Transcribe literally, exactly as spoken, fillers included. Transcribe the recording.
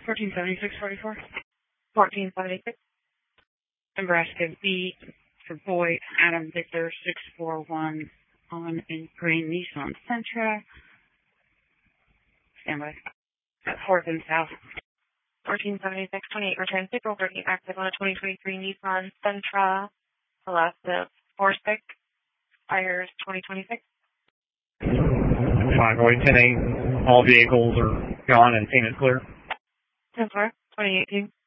fourteen seventy-six forty-four. fourteen seventy-six. Nebraska B for boy, Adam Victor six four one on a green Nissan Sentra. Stand by. At fourth and south. fourteen seventy-six twenty-eight return signal thirty active on a twenty twenty-three Nissan Sentra. Alaska four six. Fires twenty twenty-six. five oh eight ten eight. All vehicles are gone and painted clear. ten four. twenty eighteen.